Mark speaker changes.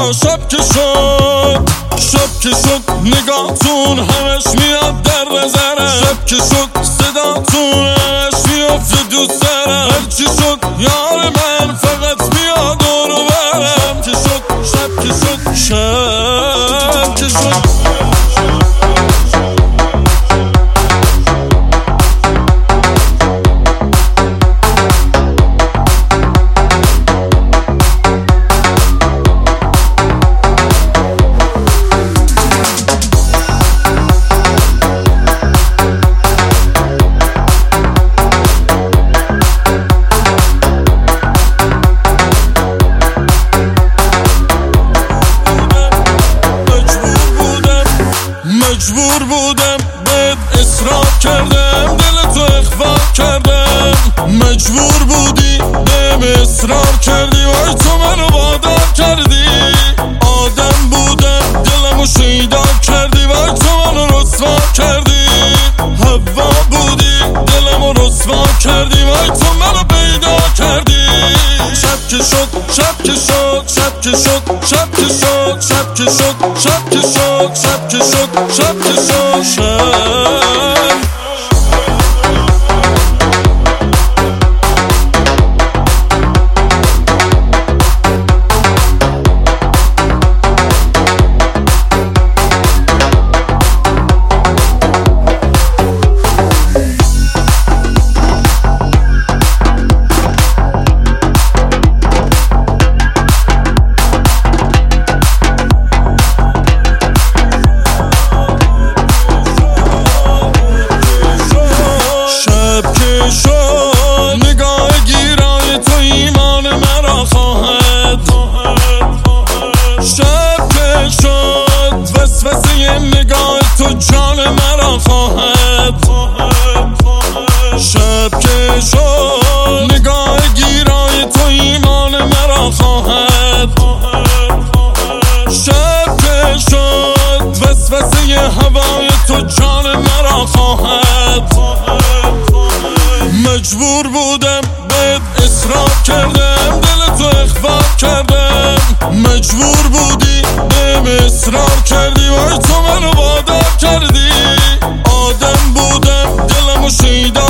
Speaker 1: شب که شد نگاهتون همش میاد در نظرم. شب که شد صداتون همش میافته دو سرم. هرچی شد یار من فقط میاد دورو برم. شب که شد مجبور بودم بهت اصرار کردم، دلتو اخفا کردم. مجبور بودی بهم اصرار کردی، وای تو منو وادار کردی. آدم بودم دلمو شیدا کردی، وای تو منو رسوا کردی. هوا بودی دلمو رسوا کردی، وای تو منو پیدا کردی. شب که شد نگاه گیرای تو ایمان مرا خواهد. شب که شد وسوسه نگاه تو جان مرا خواهد. شب که شد نگاه گیرای تو ایمان مرا خواهد. شب که شد وسوسه هوای تو جان مرا خواهد. مجبور بودم بهت اصرار کردم، دلتو اخفا کردم. مجبور بودی بهم اصرار کردی، وای تو منو وادار کردی. آدم بودم دلمو شیدا